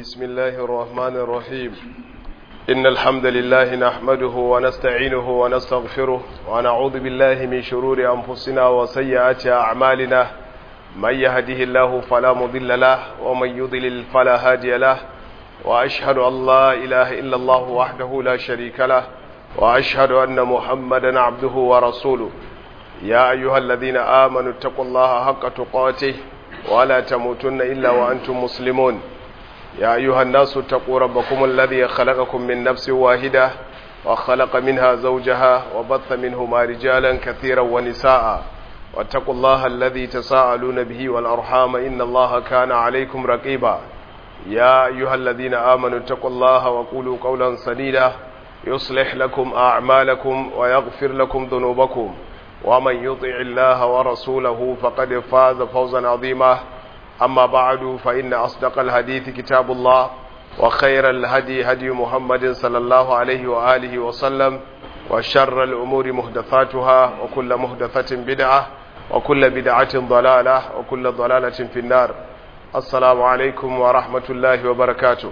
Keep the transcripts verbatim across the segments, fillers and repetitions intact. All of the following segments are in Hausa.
بسم الله الرحمن الرحيم إن الحمد لله نحمده ونستعينه ونستغفره ونعوذ بالله من شرور أنفسنا وسيئات أعمالنا من يهده الله فلا مضل له ومن يضلل فلا هادي له وأشهد أن لا إله إلا الله وحده لا شريك له وأشهد أن محمدا عبده ورسوله يا أيها الذين آمنوا اتقوا الله حق تقاته ولا تموتن إلا وأنتم مسلمون يا أيها الناس اتقوا ربكم الذي خلقكم من نفس واحدة وخلق منها زوجها وبث منهما رجالا كثيرا ونساء واتقوا الله الذي تساءلون به والأرحام إن الله كان عليكم رقيبا يا أيها الذين آمنوا اتقوا الله وقولوا قولا سديدا يصلح لكم أعمالكم ويغفر لكم ذنوبكم ومن يطع الله ورسوله فقد فاز فوزا عظيما أما بعد فإن أصدق الحديث كتاب الله وخير الهدي هدي محمد صلى الله عليه وآله وسلم وشر الأمور محدثاتها وكل محدثة بدعة وكل بدعة ضلالة وكل ضلالة في النار السلام عليكم ورحمة الله وبركاته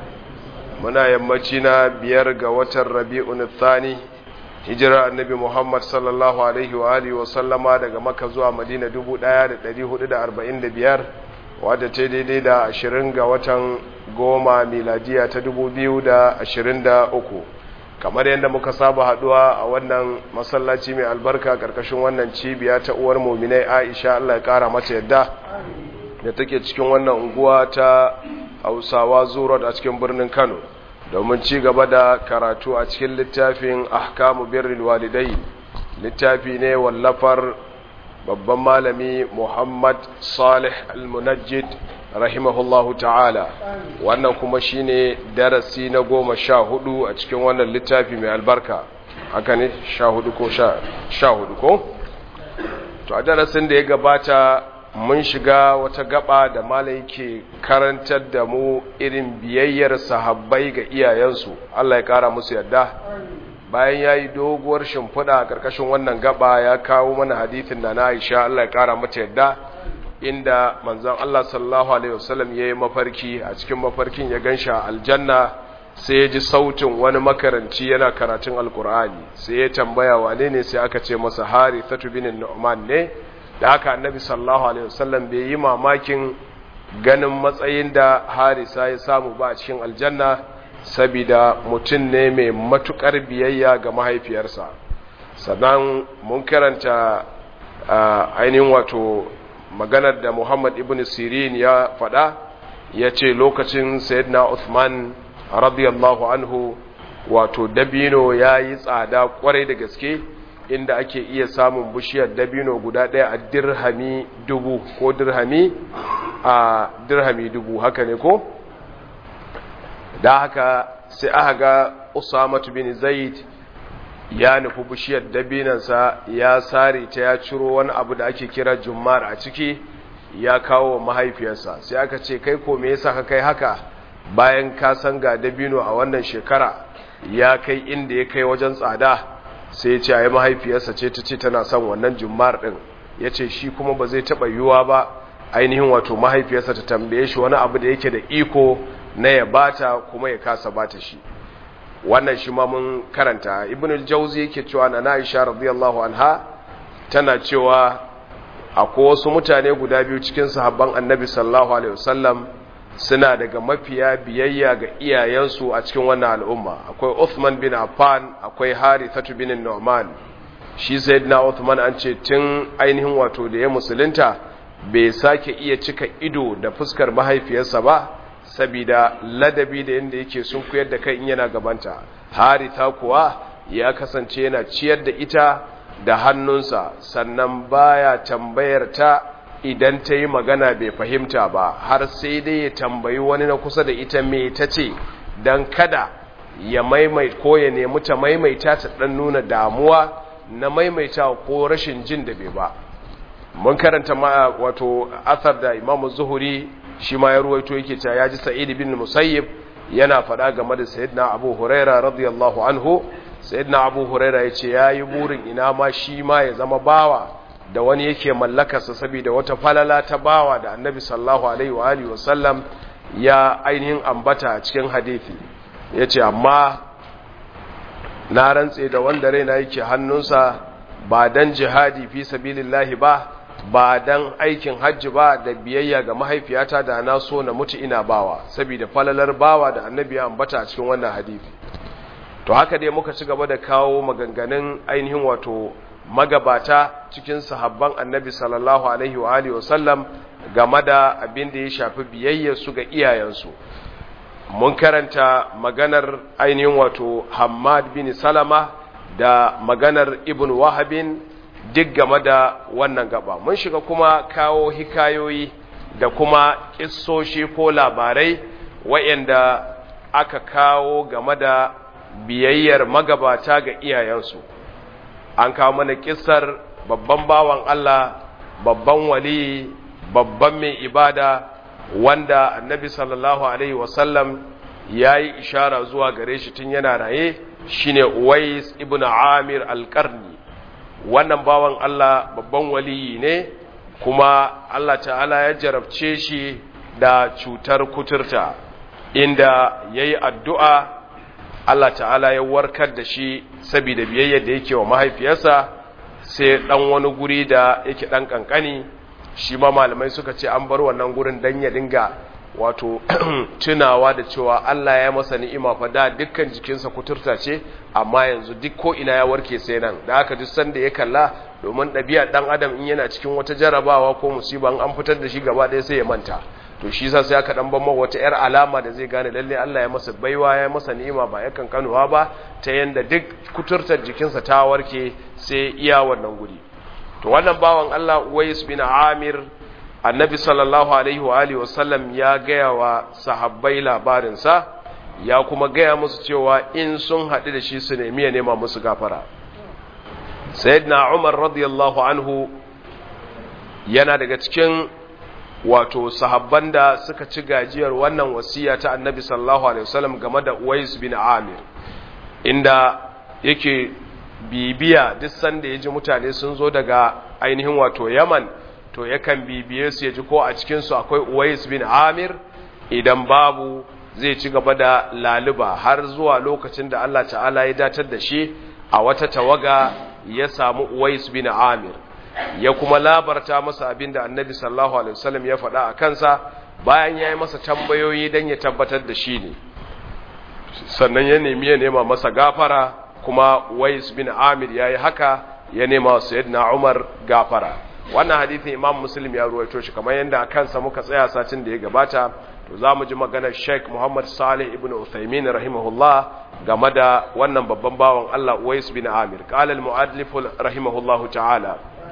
منا يمتنا بيرغ وتر ربيع الثاني hijira annabi Muhammad sallallahu alaihi wa alihi wa sallama daga Makka zuwa Madina dubu ɗaya da ɗari hudu da arba'in da biyar wadda ta daidai da ashirin ga watan goma miladiya ta dubu biyu da ashirin da uku kamar yadda muka saba haduwa a wannan masallaci mai albarka karkashin wannan cibiya ta uwar mu'minai Aisha Allah ya kara mata yadda da take cikin wannan unguwa ta Hausawa Zurot a cikin birnin Kano domin ci gaba da karatu a cikin littafin ahkamu birrul walidai littafi ne wallafar babban malami Muhammad Salih Al-Munajjid rahimahullahu ta'ala wannan kuma shine darasi na goma sha hudu a cikin wannan littafi mai albarka haka ne sha hudu ko sha hudu ko to a darasin da ya gabata mun shiga wata gaba da malai ke karantar da mu irin biyayyar sahabbai ga iyayensu Allah ya kara musu yadda bayan yayi doguwar shimfiɗa a karkashin wannan gaba ya kawo mana hadisin da na Aisha Allah ya kara mata yadda inda manzon Allah sallallahu alaihi wasallam yayi mafarki a cikin mafarkin ya gansha aljanna sai ya ji sautin wani makaranci yana karatun alqur'ani sai ya tambaya wane ne sai aka ce masa Harithatu bin Nu'man ne da haka annabi sallallahu alaihi wasallam bai yi mamakin ganin matsayin da Harisa ya samu ba a cikin aljanna saboda mutum ne mai matukar biyayya ga mahaifiyarsa sannan mun karanta ainihin wato maganar da Muhammad ibn Sirin ya faɗa ya ce lokacin sayyidina Uthman radiyallahu anhu wato dabino ya yi tsada kwarai da gaske inda ake iya samun bishiyar dabino guda ɗaya a dirhami dubu ko dirhami a dirhami dubu haka ne ko da haka sai aka ga Usama bin Zaid ya nufi bishiyar dabinansa ya sare ta ya ciro wani abu da ake kira jummar a ciki ya kawo mahaifiyarsa sai aka ce kai ko me yasa ka kai haka bayan ka san ga dabino a wannan shekara ya kai inda ya kai wajen tsada sai ya ce a yi mahaifiyarsa ce ta ce tana son wannan jummar ɗin ya ce shi kuma ba zai taɓa yiwuwa ba ainihin wato mahaifiyarsa ta tambaye shi wani abu da yake da iko na ya bata kuma ya kasa bata shi wannan shi ma mun karanta ibn al-jawzi yake cewa na Aisha radiyallahu anha tana cewa akwai wasu mutane guda biyu cikin sahabban annabi sallallahu alaihi wasallam suna daga mafiya biyayya ga iyayensu a cikin wannan al'umma akwai Uthman bin Affan akwai Harithatu bin Nu'man shi sayyidina Uthman an ce tun ainihin wato da ya musulunta bai sake iya cika ido da fuskar mahaifiyarsa ba saboda ladabi da yanda yake sun koyar da kai in yana gabanta Haritha kuwa ya kasance yana ciyar da ita da hannunsa sannan baya tambayar ta idan ta yi magana bai fahimta ba har sai dai ya tambayi wani na kusa da ita me ta ce don kada ya maimaita ko ya nemi ta maimaita ta dan nuna damuwa na maimaita ko rashin jin da bai ba mun karanta ma wato athar da Imam Zuhuri shi ma ya ruwaito yake cewa ya ji Sa'id bin Musayyib yana faɗa game da Sayyidina Abu Huraira radiyallahu anhu Sayyidina Abu Huraira yace yayi burin ina ma shi ma ya zama bawa da wani yake mallakarsa saboda wata falala ta bawa da Annabi sallallahu alaihi wa alihi wasallam ya ainihin ambata a cikin hadisi yace amma na rantse da wanda raina yake hannunsa ba dan jihadi fi sabilillahi ba ba dan aikin hajji ba da biyayya ga mahaifiyata da na so na mutu ina bawa saboda falalar bawa da annabi ya ambata a cikin wannan hadisi to haka dai muka ci gaba da kawo maganganun ainihin wato magabata cikin sahabban annabi sallallahu alaihi wa alihi wasallam game da abin da ya shafi biyayya su ga iyayensu mun karanta maganar ainihin wato Hammad bin Salama da maganar Ibn Wahabin duk game da wannan gaba mun shiga kuma kawo hikayoyi da kuma kissoshi ko labarai wayanda aka kawo game da biyayyar magabata ga iyayensu an kawo mana kissar babban bawan Allah babban wali babban mai ibada wanda annabi sallallahu alaihi wasallam yayi ishara zuwa gare shi tun yana raye shine Uwais ibn Amir al-Qarni wannan bawan Allah babban waliyi ne kuma Allah ta'ala ya jarabce shi da cutar kuturta inda yayi addu'a Allah ta'ala ya warkar da shi saboda biyayyar da yake wa mahaifiyarsa sai dan wani guri da yake dan kankani shi ma malamai suka ce an bar wannan gurin dan ya dinga wato tunawa da cewa Allah ya masa ni'ima fa da dukkan jikinsa kuturta ce amma yanzu duk ko ina ya warke sai nan da haka duk sanda ya kalla domin ɗabi'a dan adam in yana cikin wata jarabawa ko musiba an fitar da shi gaba ɗaya sai ya manta to shi yasa sai aka dan ban wata yar alama da zai gane lalle Allah ya masa baiwa ya masa ni'ima ba ya kankanuwa ba ta yanda duk kuturtar jikinsa ta warke sai iya wannan guri to wannan bawan Allah Uwais bin Amir annabi sallallahu alaihi wa alihi wasallam ya gaya wa sahabbai labarinsa ya kuma gaya musu cewa in sun haɗu da shi su nemi ya nema musu gafara sayyidina Umar radiyallahu anhu yana daga cikin wato sahabban da suka ci gajiyar wannan wasiya ta annabi sallallahu alaihi wasallam game da Uwais bin Amir inda yake bibiya duk sanda yaji mutane sun zo daga ainihin wato Yaman to yakan bibiye su yaji ko a cikin su akwai Uwais bin Amir idan babu zai ci gaba da laluba har zuwa lokacin da Allah ta'ala ya datar da shi a wata tawaga ya samu Uwais bin Amir ya kuma labarta masa abinda Annabi sallallahu alaihi wasallam ya faɗa a kansa bayan yayi masa tambayoyi dan ya tabbatar da shi ne sannan ya nemi ya nema masa gafara kuma Uwais bin Amir yayi haka ya nema sayyidina Umar gafara wannan hadisin Imam Muslim ya ruwaito shi kamar yanda kansa muka tsaya satin da ya gabata to zamu ji maganar Sheikh Muhammad Salih ibn Uthaymeen rahimahullah game da wannan babban bawan Allah Uwais bin Amir qala al-mu'allif rahimahullahu ta'ala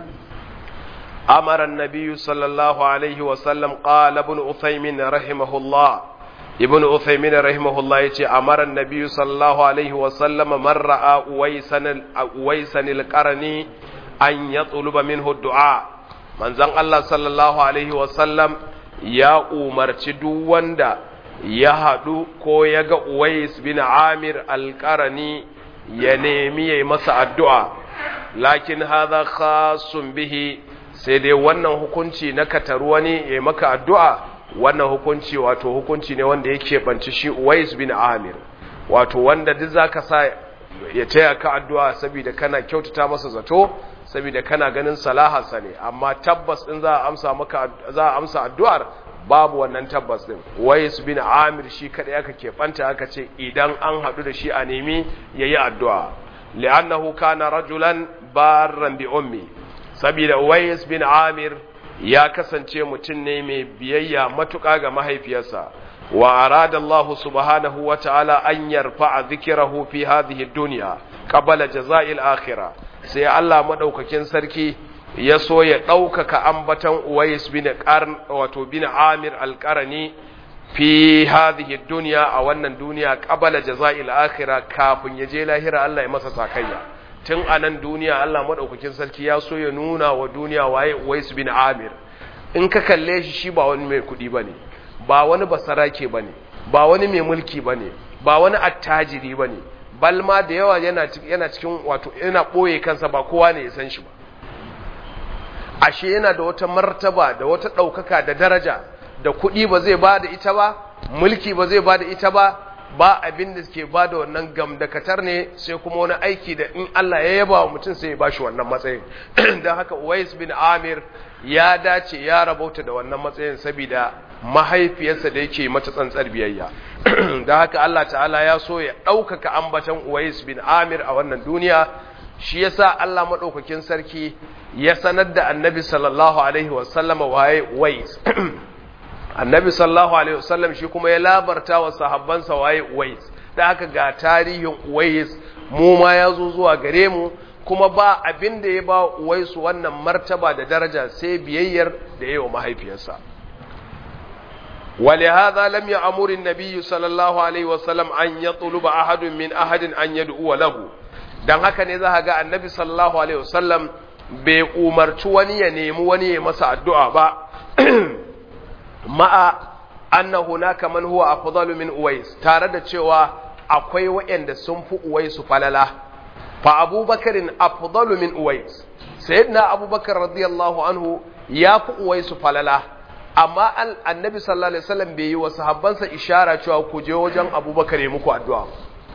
amara an-nabiy sallallahu alayhi wa sallam qala ibn Uthaymeen rahimahullah ibn Uthaymeen rahimahullah yace amara an-nabiy sallallahu alayhi wa sallam man ra'a Uwaisan Uwaisan al-Qarni an yatluba minhu du'a manzon Allah sallallahu alaihi wa sallam ya umarci duk wanda ya hadu ko ya ga Uwais bin Amir al-Qarni ya nemi yayi masa addu'a lakin hadha khassun bihi sai dai wannan hukunci na kataruwa ne yayi maka addu'a wannan hukunci wato hukunci ne wanda yake banci shi Uwais bin Amir wato wanda duk zaka sa ya taya ka addu'a saboda kana kyautata masa zato saboda kana ganin salaharsa ne amma tabbas din za a amsa maka za a amsa addu'ar babu wannan tabbas din Uwais bin Amir shi kada aka kebanta aka ce idan an hadu da shi a nemi yayi addu'a li'annahu kana rajulan barran bi ummi saboda Uwais bin Amir ya kasance mutum ne mai biyayya matuƙa ga mahaifiyarsa wa arada Allah subhanahu wa ta'ala an yarfa'a dhikrahu fi hadhihi ad-dunya qabla jaza'il akhirah sai Allah madaukakin sarki ya so ya daukaka ambatan Uwais bin Qarn wato bin Amir al-Qarni fi hadhihi ad-dunya a wannan duniya qabla jaza'il akhirah kafin ya je lahira Allah ya masa sakayya tun anan duniya Allah madaukakin sarki ya so ya nuna wa duniya waye Uwais bin Amir in ka kalle shi shi ba wani mai kudi bane ba wani basarake bane ba wani mai mulki bane ba wani attajiri bane balma da yawa yana yana cikin wato yana boye kansa ba kowa ne ya san shi ba ashe yana da wata martaba da wata daukaka da daraja da kudi ba zai ba da ita ba mulki ba zai bada ita ba, ba abin da suke bada wannan gamdakatar ne sai kuma wani aiki da in Allah ya yaba wa mutum sai ya bashi wannan matsayin. Dan haka Uwais bin Amir ya dace ya rabauta da wannan matsayin saboda mahaifiyarsa da yake mata tsantsar biyayya. Dan haka Allah ta'ala ya so ya ɗaukaka ambatan Uwais bin Amir a wannan duniya, shi yasa Allah madaukakin sarki ya sanar da Annabi sallallahu alaihi wasallam waye Uwais. Annabi sallallahu alaihi wasallam shi kuma ya labarta wa sahabbansa waye Uwais. Da haka ga tarihin Uwais mu ma ya zo zuwa gare mu, kuma ba abin da ya ba Uwais wannan martaba da daraja sai biyayyar da yayi wa mahaifiyarsa. ولهذا لم يأمر النبي صلى الله عليه وسلم أن يطلب أحد من أحد أن يدعو له. dan haka ne za ga Annabi sallallahu alaihi wasallam bai umarci wani ya nemi wani ya masa addu'a ba. Ma'a anna hunaka man huwa afdalu min Uwais, tare da cewa akwai waɗanda sun fi Uwais falala. Fa Abubakarin afdalu min Uwais, sayyidina Abubakar radiyallahu anhu ya fi Uwais falala, amma Annabi sallallahu alaihi wasallam bai yi wa sahabbansa ishara cewa ku je wajen Abubakar ya muku addu'a.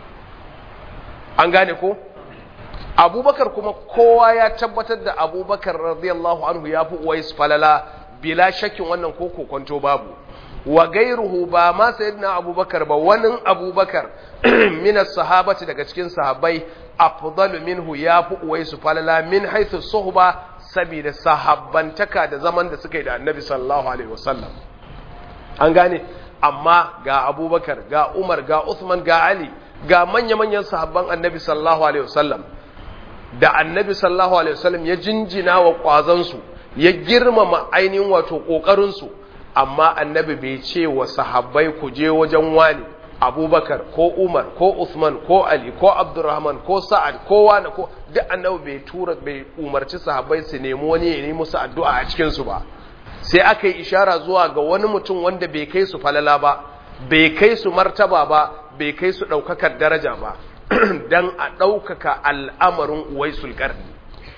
An gane ko? Abubakar kuma kowa ya tabbatar da Abubakar radiyallahu anhu ya fi Uwais falala, bila shakkin wannan ko kokonto babu. Wa gairuhu ba ma sayyidina Abubakar ba, wani Abubakar minas sahabati daga cikin sahabbai afdalu minhu ya fi Uwais falala min haythu suhba, saboda sahabbantaka da zaman da suka yi da Annabi sallallahu alaihi wasallam. An gane, amma ga Abubakar, ga Umar, ga Uthman, ga Ali, ga manya-manyan sahabban Annabi sallallahu alaihi wasallam, da Annabi sallallahu alaihi wasallam ya jinjina wa kwazansu, ya girmama ainihin wato kokarinsu, amma Annabi bai ce wa sahabbai ku je wajen wani Abubakar ko Umar ko Uthman ko Ali ko Abdurrahman ko Sa'ad ko wani ko duk Annabi bai tura bai umarci sahabbai su nemi wani ya nemi musu addu'a a cikin su ba. Sai aka yi ishara zuwa ga wani mutum wanda bai kai su falala ba, bai kai su martaba ba, bai kai su daukakar daraja ba, dan a daukaka al'amarin Uwaisul Qarni.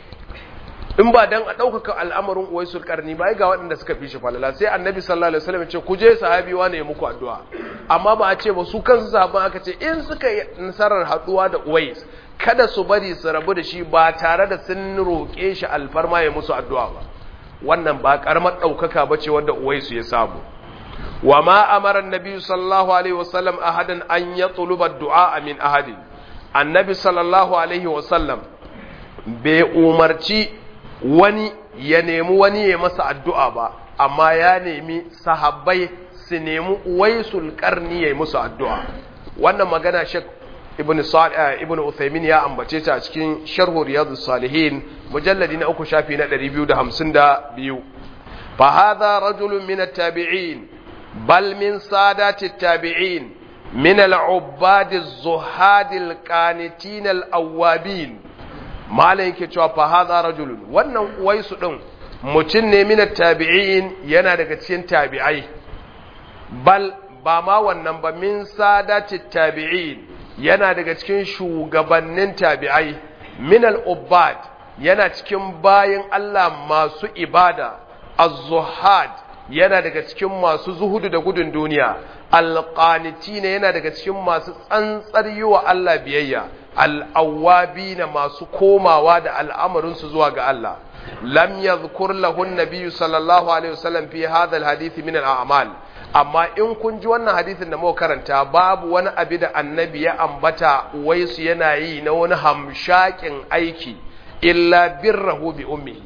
In ba dan a daukaka al'amarin Uwaisul Qarni ba, ga waɗanda suka fi shi falala. Sai Annabi sallallahu alaihi wasallam ya ce ku je sahabi wani ya muku addu'a, amma ba a ce ba su kansu sahabban aka ce in suka yi nasarar haduwa da Uwais kada su bari su rabu da shi ba tare da sun roƙe shi alfarma ya musu addu'a ba. Wannan ba karamar daukaka bace wanda Uwais ya samu. Wa ma amara annabi sallallahu alaihi wasallam ahadan an yatluba ad-du'a min ahadin. Annabi sallallahu alaihi wasallam bai umarci wani ya nemi wani ya masa addu'a ba, amma ya nemi sahabbai su nemi Uwaisul Qarni ya musu addu'a. Wannan magana Sheikh Ibn Salih Ibn Uthaymeen ya ambace ta a cikin Sharh Riyadus Salihin mujalladi na uku shafi na ɗari biyu da hamsin da biyu. Fa hadha rajulun min at-tabi'in bal min sadati at-tabi'in min al-'ubbad az-zuhad al-qanitin al-awwabin. Malai yake cewa fa hadha rajulun, wannan Uwaisu din mutum ne min at-tabi'in, yana daga cikin tabi'ai. Bal ba ma wannan ba, min sadati at-tabi'in, yana daga cikin shugabannin tabi'ai. Min al-ubbad, yana cikin bayin Allah masu ibada. Az-zuhad, yana daga cikin masu zuhudu da gudun duniya. Al-qanitina, yana daga cikin masu tsantsar yi wa Allah biyayya. Al-awwabina, masu komawa da al'amarinsu zuwa ga Allah. Lam yadhkur lahu an-nabiy sallallahu alaihi wasallam fi hadha al-hadith min al-a'mal. Amma in kun ji wannan hadisin da muka karanta, babu wani abu da annabi ya ambata Uwaisu yana yi na wani hamshakin aiki illa birrahu bi ummihi.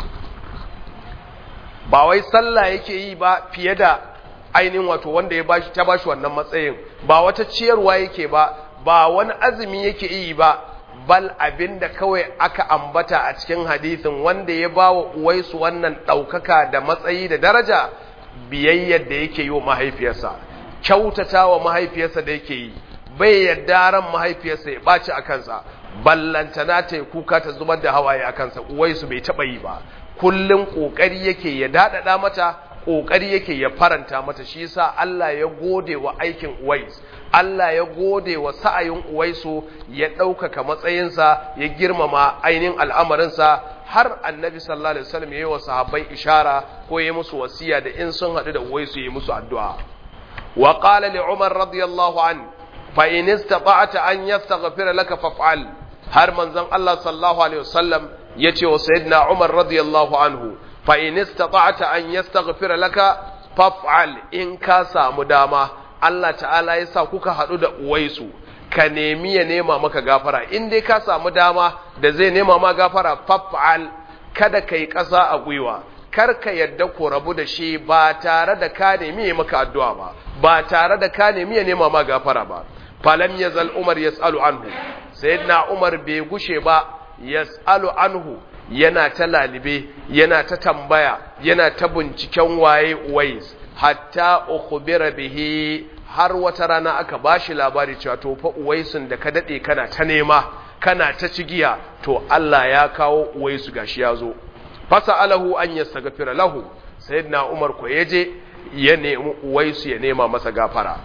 Ba wai sallah yake yi ba fiye da ainihin wato wanda ya bashi ta bashi wannan matsayin, ba wata ciyarwa yake ba, ba wani azumi yake yi ba, bal abinda kawai aka ambata a cikin hadisin wanda ya bawa Uwaisu wannan daukaka da matsayi da daraja, biyayyar da yake yi wa mahaifiyarsa, kyautata wa mahaifiyarsa da yake yi, bai yadda ran mahaifiyarsa ya ɓaci a kansa, ballantana ta yi kuka ta zubar da hawaye a kansa. Uwaisu bai taɓa yi ba, kullum ƙoƙari yake ya daɗaɗa mata, ƙoƙari yake ya faranta mata. Shi yasa Allah ya gode wa aikin Uwais, Allah ya gode wa sa'ayin Uwaisu, ya ɗaukaka matsayinsa, ya girmama ainihin al'amarinsa, har annabi sallallahu alaihi wasallam yayi wa sahabbai ishara ko yayi musu wasiya da in sun hadu da Uwaisu yayi musu addu'a. wa qala li Umar radiyallahu an fa in istata'ta an yastaghfira laka faf'al har manzon Allah sallallahu alaihi wasallam yace wa sayyidina Umar radiyallahu anhu fa in istata'ta an yastaghfira laka faf'al in ka samu dama Allah ta'ala ya sa kuka hadu da Uwaisu ka nemi ya nema maka gafara in dai ka samu dama da zai nema ma gafara faf'al kada kai ƙasa a gwiwa kar ka yadda ko rabu da shi ba tare da ka nemi ya maka addu'a ba ba tare da ka nemi ya nema ma gafara ba falam yazal Umar yasalu anhu sayyidina Umar bai gushe ba yasalu anhu yana ta lalibe yana ta tambaya yana ta binciken waye Uwais hatta ukhbira bihi har wata rana aka bashi labari cewa to fa Uwaisun da ka dade kana ta nema kana ta cigiya to Allah ya kawo Uwaisu gashi yazo fasalahu an yastaghfira lahu sayyidina Umar ko yaje ya nemi Uwaisu ya nema masa gafara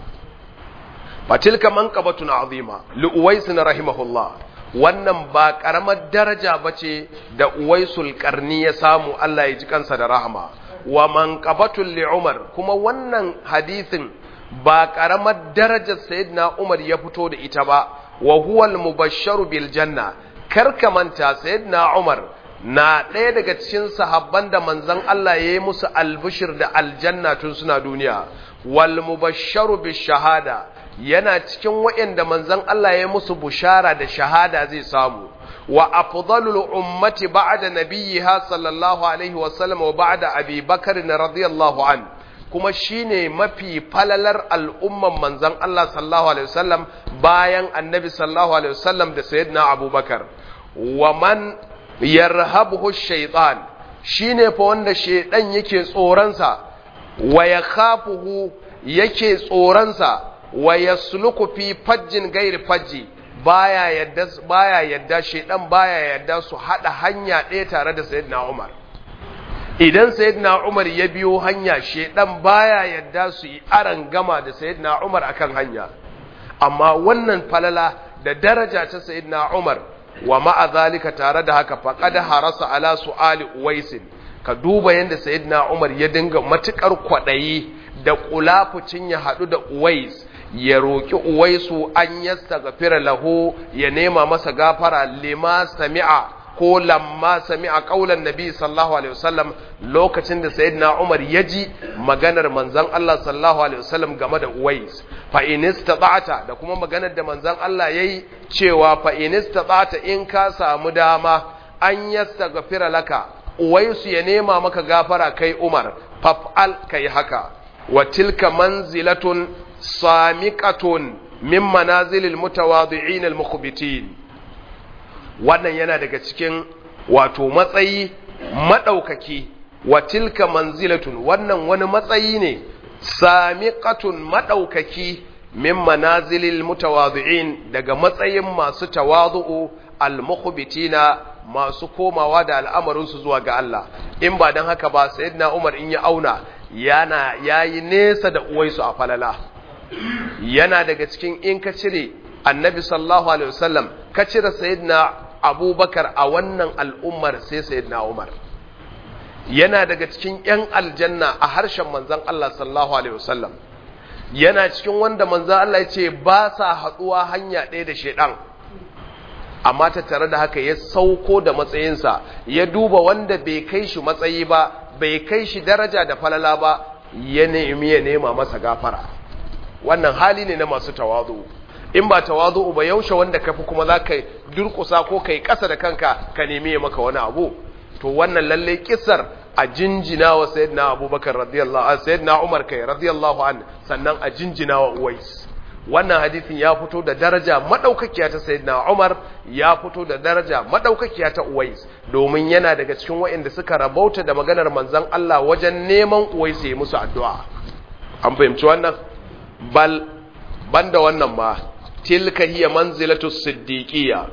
fatilka manqabatun azima li Uwaisin rahimahullah wannan ba karamar daraja bace da Uwaisul Qarni ya samu Allah ya ji kansa da rahama wa manqabatul li Umar kuma wannan hadisin ba karamar darajar sayyidina Umar ya fito da ita ba wa huwa al-mubashsharu bil janna karka manta sayyidina Umar na ɗaya daga cikin sahabban da manzon Allah ya yi musu albishir da aljanna tun suna duniya wal mubashsharu bis shahada yana cikin waɗanda manzon Allah ya yi musu bushara da shahada zai samu wa afdalul ummati ba'da nabiyha sallallahu alaihi wa sallam wa ba'da Abi Bakr radiyallahu an kuma shine mafi falalar al'umman manzon Allah sallallahu alaihi wasallam bayan annabi sallallahu alaihi wasallam da sayyidina Abubakar wa man yarhabuhu shaytan shine fa wanda shaydan yake tsoransa wa yakhafuhu yake tsoransa wa yasluku fi fajjin gairi fajji baya yadda baya yadda shaydan baya yadda su hada hanya ɗaya tare da sayyidina Umar idan sayyidina Umar ya biyo hanya shaydan baya yadda su yi aran gama da sayyidina Umar akan hanya amma wannan falala da daraja ta sayyidina Umar wa ma'a zalika tare da haka faqad harasa ala su'ali Uwaisin ka duba yanda sayyidina Umar ya dinga matukar kwadayi da kulafucin ya hadu da Uwais ya roki Uwaisu an yastaghfira lahu ya nema masa gafara lima sami'a ko lamma sami'a qaulan nabi sallallahu alaihi wasallam lokacin da sayyidina Umar ya ji maganar manzon Allah sallallahu alaihi wasallam game da Uwais fa in istata'ta da kuma maganar da manzon Allah yayi cewa fa in istata'ta in ka samu dama an yastaghfira laka Uwaisu ya nema maka gafara kai Umar faf'al kai haka wa tilka manzilatun samiqatun min manazilil mutawadhi'in al-mukhbitin wannan yana daga cikin wato matsayi madaukaki wa tilka manzilatun wannan wani matsayi ne samiqatun madaukaki min manazilil mutawadhi'in daga matsayin masu tawadu'u al-mukhbitina masu komawa da al'amarin su zuwa ga Allah in ba dan haka ba sayyidina Umar in ya auna yana yayi nesa da Uwaisu a falala yana daga cikin in ka cire annabi sallallahu alaihi wasallam ka cire sayyidina Abubakar a wannan al'ummar sai sayyidina Umar yana daga cikin ‘yan aljanna a harshen manzan Allah sallallahu Alaihi wasallam yana cikin wanda manzan Allah ya ce ba sa haɗuwa hanya ɗaya da shaiɗan amma ta tare da haka ya sauko da matsayinsa ya duba wanda bai kai shi matsayi ba bai kai shi daraja da falala ba ya nemi ya nema masa gafara wannan hali ne na masu tawazu in ba tawazu ba yaushe wanda kafi kuma za ka durƙusa ko kai ƙasa da kanka ka nemi ya maka wani abu to wannan lalle kisar a jinjina wa sayyidina Abubakar radiyallahu anhu sayyidina Umar kai radiyallahu anhu sannan a jinjina wa Uwais wannan hadisin ya fito da daraja madaukakiya ta sayyidina Umar ya fito da daraja madaukakiya ta Uwais domin yana daga cikin waɗanda suka rabauta da maganar manzon Allah wajen neman Uwais ya musu addu'a an fahimci wannan bal banda wannan ma tilka hiya manzilatu siddiqiyya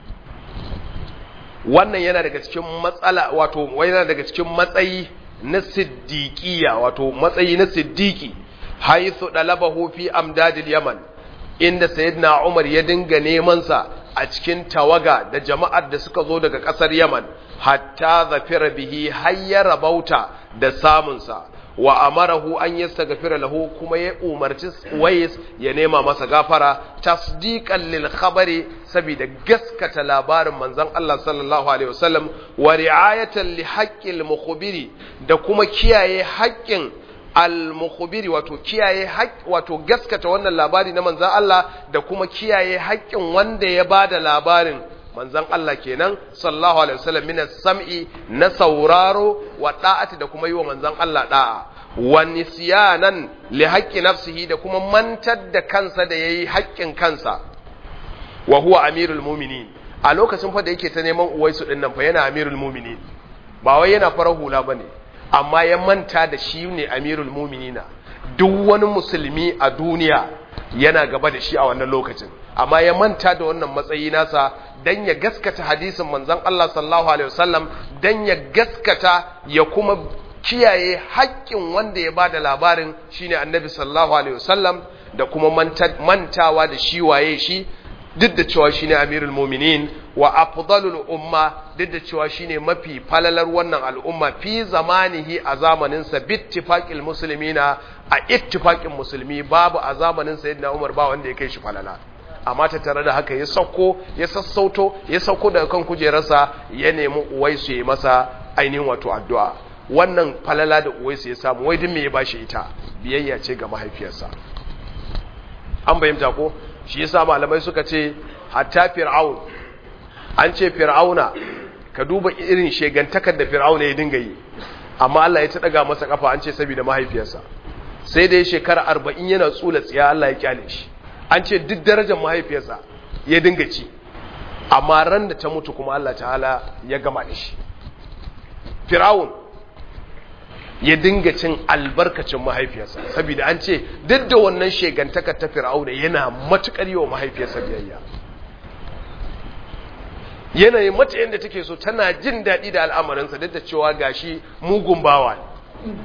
wannan yana daga cikin matsala wato yana daga cikin matsayi na siddiqiya wato matsayi na siddiqi haythu dalabahu fi amdadil yaman inda sayyidina Umar ya dinga neman sa a cikin tawaga da jama'ar da suka zo daga kasar Yaman hatta zafira bihi hayya rabauta da samun sa wa amarahu an yastaghfira lahu kuma ya umarci Uwais ya nema masa gafara tasdiqan lil khabari saboda gaskata labarin manzon Allah sallallahu alaihi wasallam wa ri'ayatan li haqqil mukhbiri da kuma kiyaye haƙƙin al-mukhbiri wato kiyaye haƙ wato gaskata wannan labari na manzon Allah da kuma kiyaye haƙƙin wanda ya bada labarin manzon Allah kenan sallallahu alaihi wasallam min as-sam'i na sauraro wa da'ati da kuma yi wa manzon Allah da'a wa nisyanan li haqqi nafsihi da kuma mantar da kansa da yayi haƙƙin kansa wa huwa amirul mu'minin a lokacin fa da yake ta neman Uwaisu din nan fa yana amirul mu'minin ba wai yana farar hula bane amma ya manta da shi ne amirul mu'minina duk wani musulmi a duniya yana gaba da shi a wannan lokacin amma ya manta da wannan matsayi nasa dan ya gaskata hadisin manzon Allah sallallahu alaihi wasallam dan ya gaskata ya kuma kiyaye haƙƙin wanda ya bada labarin shine annabi sallallahu alaihi wasallam da kuma mantawa da shi waye shi duk da cewa shine amirul mu'minin wa afdalul umma duk da cewa shine mafi falalar wannan al'umma fi zamanihi a zamanin sa bittifaqil muslimina a ittifaqin musulmi babu a zamanin sayyidina Umar ba wanda ya kai shi falala amma ta tare da haka ya sauko ya sassauto ya sauko daga kan kujerarsa ya nemi Uwaisu ya masa ainihin wato addu'a wannan falala da Uwaisu ya samu wai din me ya bashi ita biyayya ce ga mahaifiyarsa an bayyana ko shi yasa malamai suka ce hatta fir'aun an ce fir'auna ka duba irin shegantakar da fir'auna ya dinga yi amma Allah ya ta daga masa kafa an ce saboda mahaifiyarsa sai da ya shekara arba'in yana tsula tsiya Allah ya kyale shi an ce duk darajar mahaifiyarsa ya dinga ci amma ran da ta mutu kuma Allah ta'ala ya gama da shi fir'aun ya dinga cin albarkacin mahaifiyarsa saboda an ce duk da wannan shegantakar ta fir'auna yana matukar yi wa mahaifiyarsa biyayya yanayi mata yadda take so tana jin daɗi da al'amarinsa duk da cewa gashi mugun bawa ne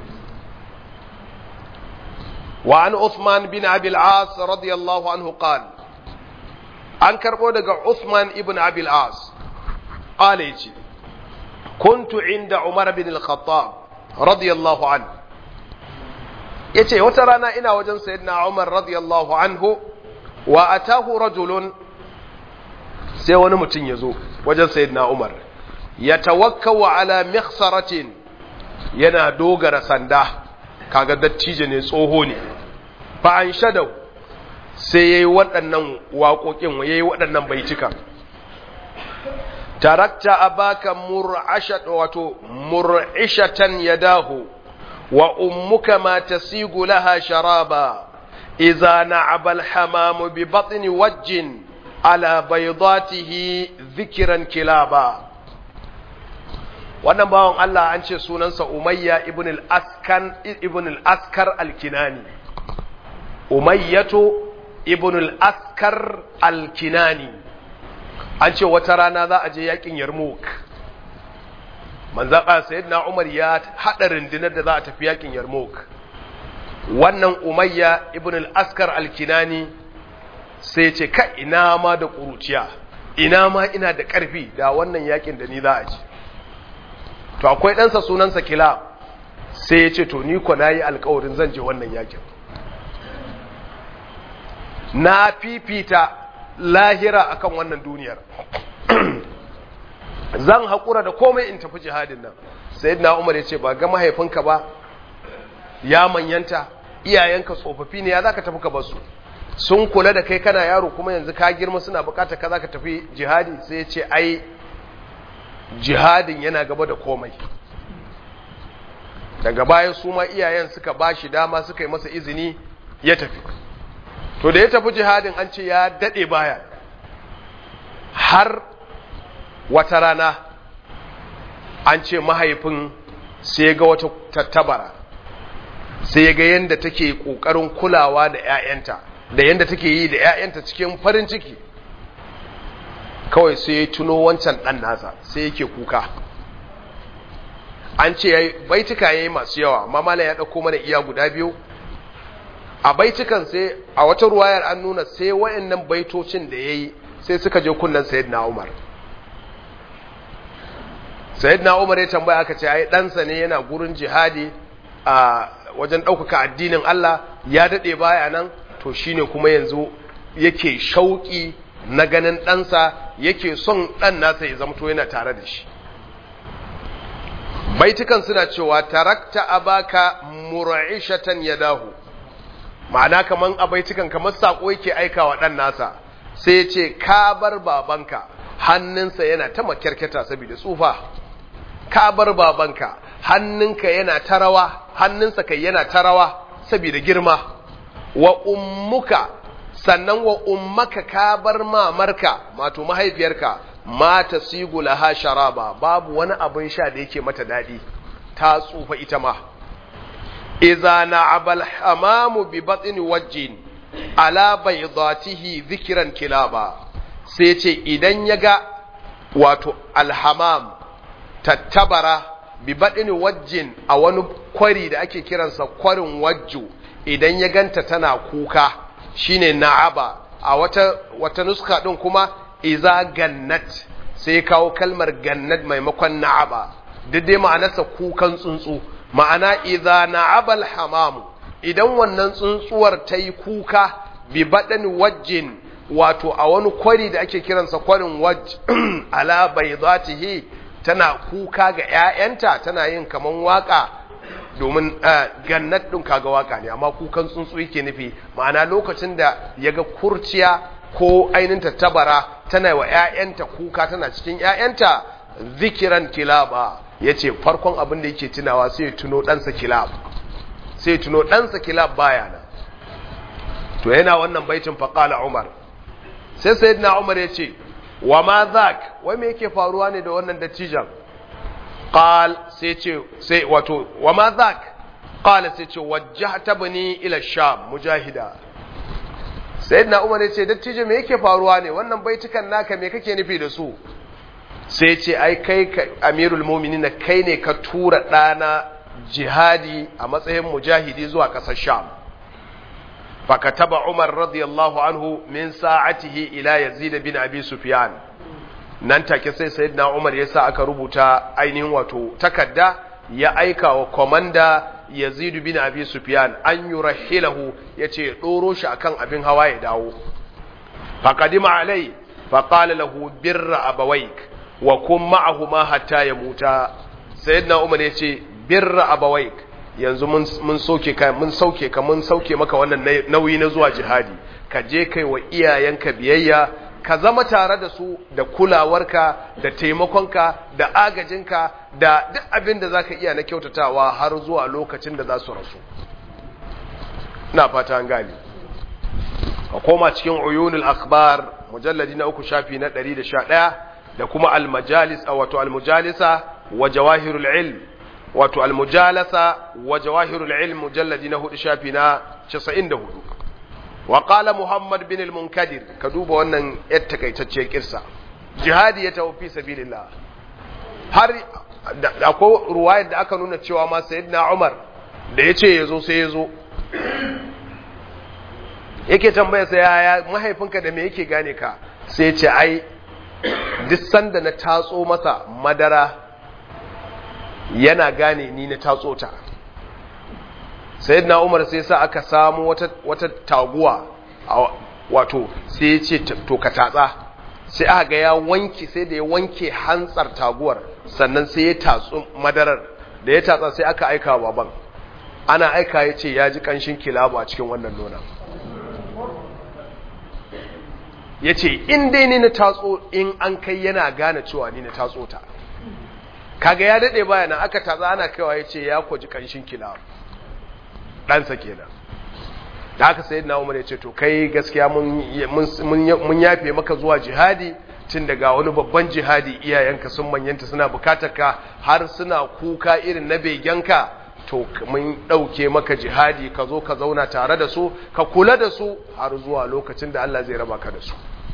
wa an Uthman bin Abi al-As radiyallahu anhu qala an karbo daga Uthman ibn Abi al-As qala yace kuntu inda Umar bin al-Khattab radiyallahu anhu yace wata rana ina wajen sayyidina Umar radiyallahu anhu wa atahu rajulun sai wani mutum yazo wajen sayyidina Umar ya tawakkau ala mikhsaratin yana dogara sanda kaga dattijo ne tsoho ne fa an shadau sai yayi waɗannan waƙoƙin yayi waɗannan baitukan tarakta abaka mur'ashat wato mur'ishatan yadahu wa ummuka ma tasigu laha sharaba idza na'aba al-hamamu bi batni wajjin ala baydatihi dhikran kilaba wannan bawon Allah an ce sunansa Umayya ibn al-Askan ibn al-Askar al-Kinani Umayyatu ibn al-Askar al-Kinani an ce wata rana za a je yakin Yarmouk manzaka sayyidina Umar ya hada rundunar da za a tafi yakin Yarmouk wannan Umayya ibn al-Askar al-Kinani sai ce ka ina ma da kuruciya ina ma ina da karfi da wannan yakin da ni za a ji to akwai ɗansa sunansa Kila sai ya ce to ni ko nayi alƙawarin zan je wannan yakin na fifita lahira akan wannan duniyar zan haƙura da komai in tafi jihadin nan sayyidina Umar ya ce ba ga mahaifinka ba ya manyanta iyayenka tsofaffi ne ya zaka tafi ka basu sun kula da kai kana yaro kuma yanzu ka girma suna bukata ka zaka tafi jihadi sai ya ce ai jihadin yana gaba da komai daga baya su ma iyayen suka bashi dama suka yi masa izini ya tafi to da ya tafi jihadin an ce ya dade baya har wata rana an ce mahaifin sai ya ga wata tattabara sai ya ga yadda take kokarin kulawa da ƴaƴanta da yadda take yi da ƴaƴanta cikin farin ciki kawai sai ya tuno wancan ɗan nasa sai yake kuka an ce baituka yayi masu yawa amma malam ya dauko mana iya guda biyu a baitukan sai a wata ruwayar an nuna sai wayannan baitocin da yayi sai suka je kunnan sayyidina Umar sayyidina Umar ya tambaya aka ce ai ɗansa ne yana gurin jihadi a wajen ɗaukaka addinin Allah ya daɗe baya nan, to shine kuma yanzu yake shauƙi na ganin ɗansa, yake son ɗan nasa ya zamto yana tare da shi. Baitukan suna cewa tarakta abaka mura'ishatan yadahu, ma'ana kaman a baitukan kamar sako yake aikawa ɗan nasa, sai ya ce ka bar babanka hannunsa yana ta makyarketa saboda tsufa, ka bar babanka hannunka yana ta rawa, hannunsa kai yana ta rawa saboda girma, wa ummuka sannan wa ummaka ka bar mamarka mato mahaifiyarka ma tasigu laha sharaba, babu wani abin sha da yake mata dadi, ta tsufa ita ma. idza na'abal hamamu bi batni wajjin ala baydatihi dhikran kilaba, sai ce idan yaga wato alhamam tattabara bi batni wajjin a wani kwari da ake kiransa kwarin wajju, idan ya ganta tana kuka shine na'aba. A wata wata nuska din kuma iza gannat, sai kawo kalmar gannat maimakon na'aba, duk dai ma'anarsa kukan tsuntsu. Ma'ana iza na'abal hamam, idan wannan tsuntsuwar ta yi kuka bi baɗin wajjin, wato a wani kwari da ake kiransa kwarin wajj ala baydatihi, tana kuka ga ‘ya'yanta, tana yin kaman waka, domin gannat ɗin kaga waka ne, amma kukan tsuntsu yake nufi. Ma'ana lokacin da ya ga kurciya ko ainihin tattabara tana wa ‘ya'yanta kuka, tana cikin ‘ya'yanta, zikiran kilaba, ya ce farkon abin da yake tunawa sai ya tuno ɗansa kilab, sai ya tuno ɗansa kilab baya nan. To yana wannan baitin faƙala Umar, sai sayyidina Umar ya ce wa ma zak, wai me yake faruwa ne da wannan dattijan? Qal, sai ce sai wato wa ma zak, qala sai ce wajjahta bani ila sham mujahida. Sayyidina Umar ya ce dattijo me yake faruwa ne, wannan baitukan naka me kake nufi da su? Sai ce ai kai amirul mu'minin, kai ne ka tura ɗana jihadi a matsayin mujahidi zuwa ƙasar sham. fakataba Umar radiyallahu anhu min sa'atihi ila Yazid bin Abi Sufyan, nan take sai sayyidina Umar ya sa aka rubuta ainihin wato takarda ya aika wa komanda Yazid bin Abi Sufyan an yurahilahu, yace doro shi akan abin hawa ya dawo. faqadima alai faqala lahu birra abawaik wa kum ma'ahuma hatta yamuta. Sayyidina Umar yace birra abawaik, yanzu mun sauke ka mun sauke ka mun sauke maka wannan nauyi na zuwa jihadi, ka je kai wa iyayenka biyayya, ka zama tare da su da kulawarka da taimakonka da agajinka da duk abin da zaka iya na kyautatawa har zuwa lokacin da za su rasu. ina fata an gane. ka koma cikin uyunul akhbar mujalladi na uku shafi na ɗari da sha ɗaya, da kuma al-majalis wato al-mujalisa wa jawahirul ilm wato al-mujalasa wa jawahirul ilm mujalladi na hudu shafi na casa'in da hudu. wa qala Muhammad bin al-Munkadir, ka duba wannan yar takaitacciyar kirsa, jihadi ya tafi fi sabilillah. har akwai ruwayar da aka nuna cewa ma sayyidina Umar da yace yazo sai yazo, yake tambaya sai yaya mahaifinka da me yake gane ka, sai ya ce ai duk sanda na tatso masa madara yana gane ni na tatso ta. Sayyidina Umar sai sa aka samu wata wata taguwa wato sai ya ce to ka tatsa, sai aka ga ya wanke, sai da ya wanke hantsar taguwar sannan sai ya tatsu madarar, da ya tatsa sai aka aika baban, ana aika ya ce ya ji kanshin kilabu a cikin wannan nona. ya ce in dai ni na tatso, in an kai yana gane cewa ni na tatso ta. Kaga ya daɗe baya nan aka tatsa ana kaiwa ya ce ya kwaji kanshin kilabu, ɗansa kenan. Da haka sai na Umar ya ce to kai gaskiya mun yafe maka zuwa jihadi, tun daga wani babban jihadi iyayenka sun manyanta suna bukatar ka har suna kuka irin na begenka, to mun ɗauke maka jihadi, ka zo ka zauna tare da su, ka kula da su har zuwa lokacin da Allah zai raba ka da su.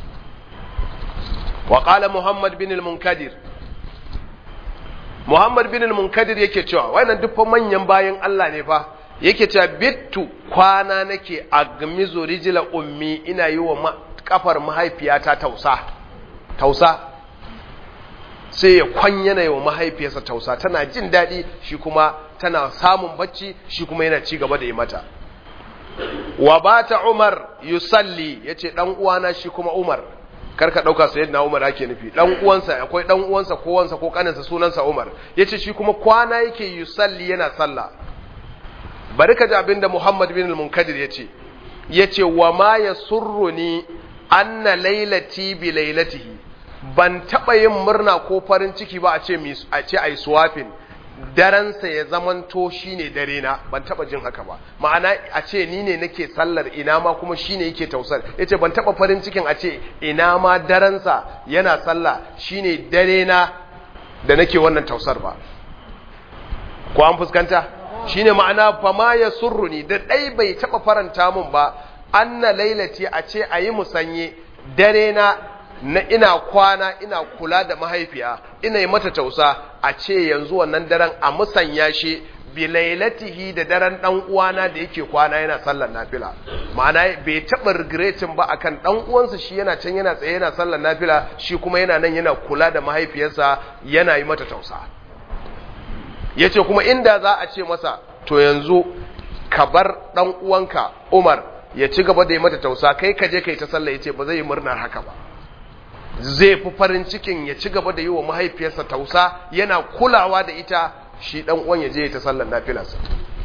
wa qala Muhammad bin al-Munkadir, Muhammad bin al-Munkadir yake cewa wannan dukkan manyan bayan Allah ne fa, yake cewa bittu kwana nake agmizu rijla ummi, ina yi wa kafar mahaifiyata tausa tausa sai ya kwanyana yi wa mahaifiyarsa tausa, tana jin daɗi, shi kuma tana samun bacci shi kuma yana ci gaba da yi mata. Wa bata Umar yusalli, yace dan uwana shi kuma Umar, karka dauka sayyidina Umar ake nufi, dan uwansa akwai dan uwansa ko wansa ko kaninsa sunansa Umar, yace shi kuma kwana yake yusalli yana sallah. Bari ka ji abinda Muhammad bin al-Munkadir yace yace wa ma yasurruni anna lailati bi lailatihi, ban taba yin murna ko farin ciki ba a ce mi a ce ai swapping daransa ya zamanto shine dare na, ban taba jin haka ba. Ma'ana a ce ni ne nake sallar ina ma kuma shine yake tausar, yace ban taba farin cikin a ce ina ma daransa yana sallah shine dare na da nake wannan tausar ba. Ko an fuskanta? Shine ma'ana fa ma yasurruni, da dai bai taba faranta mun ba anna lailati a ce ayi musanye dare na na ina kwana ina kula da mahaifiya ina yi mata tausa, a ce yanzu wannan daren a musanya shi bi lailatihi da daren dan uwana da yake kwana yana sallar nafila. Ma'ana bai taba regretin ba akan dan uwansa shi yana can yana tsaye yana sallar nafila, shi kuma yana nan yana kula da mahaifiyarsa yana yi mata tausa. Yace kuma inda za a ce masa to yanzu ka bar dan uwanka Umar ya ci gaba da yi mata tausa, kai ka je kai ta sallah, yace ba zai yi murnar haka ba. Zai fi farin cikin ya ci gaba da yi wa mahaifiyarsa tausa yana kulawa da ita, shi dan uwan ya je ta sallar nafilarsa.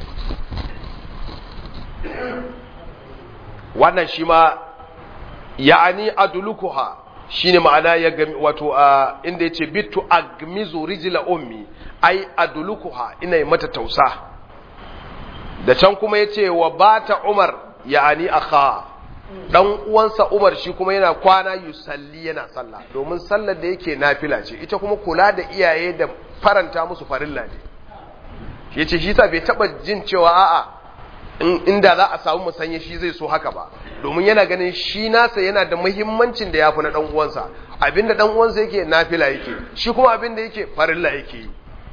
Wannan shi ma ya'ani adulukuha, shine ma'ana ya gami wato inda yace bitu agmizu rijla ummi, ai adulukuha ina yi mata tausa. Da can kuma yace wa bata Umar ya'ani akha, dan uwansa Umar shi kuma yana kwana yusalli yana sallah, domin sallar da yake nafila ce, ita kuma kula da iyaye da faranta musu farilla ne. Yace shi sa bai taba jin cewa a'a inda za a samu musanye shi zai so haka ba, domin yana ganin shi nasa yana da muhimmancin da yafi na dan uwansa. Abinda dan uwansa yake nafila yake, shi kuma abinda yake farilla yake.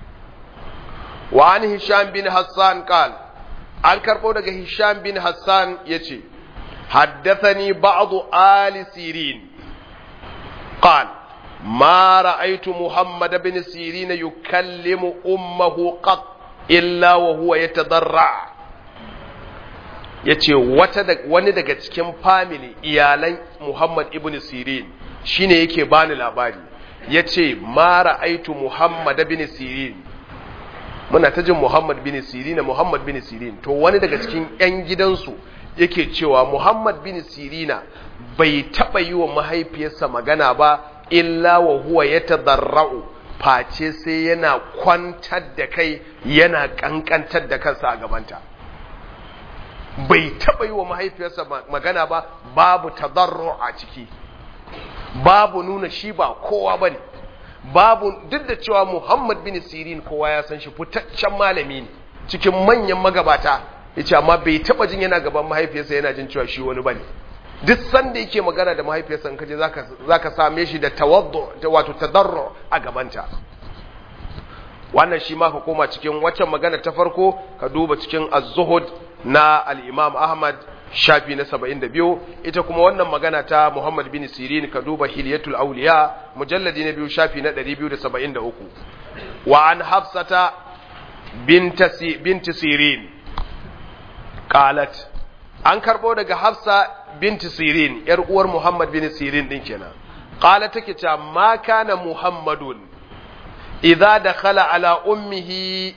Wa an Hisham bin Hassan qal, an karbo daga Hisham bin Hassan yace حدثني بعض آل سيرين قال ما رأيت محمد بن سيرين يكلم أمه قط إلا وهو يتضرع. yace wata da wani daga cikin family iyalan Muhammad ibn Sirin shine yake bani labari, yace ma ra'aitu Muhammad ibn Sirin, muna ta jin Muhammad bin Sirin Muhammad bin Sirin, to wani daga cikin ƴan gidansu yake cewa Muhammad bin Sirina bai taba yi wa mahaifiyarsa magana ba illa wa huwa yatadarra'u, face sai yana kwantar da kai yana kankantar da kansa a gabanta. Bai taba yi wa mahaifiyarsa magana ba, babu tadarru a ciki, babu nuna shi ba kowa bane, babu, duk da cewa Muhammad bin Sirin kowa ya san shi fitaccen malami ne cikin manyan magabata, yace amma bai taba jin yana gaban mahaifiyarsa yana jin cewa shi wani bane. Duk sanda yake magana da mahaifiyarsa in kaje zaka zaka same shi da tawaddu, wato tadarru a gabanta. Wannan shi ma ka koma cikin waccan magana ta farko, ka duba cikin Az-Zuhud na al-Imam Ahmad shafi na saba'in da biyu, ita kuma wannan magana ta Muhammad bin Sirin ka duba Hilyatul Awliya mujalladi na biyu shafi na ɗari biyu da saba'in da uku. Wa an Hafsata binti Sirin qalat, an karbo daga Hafsa binti Sirin yar uwar Muhammad bin Sirin din kenan, qalat take cewa ma kana Muhammadun idza dakhala ala ummihi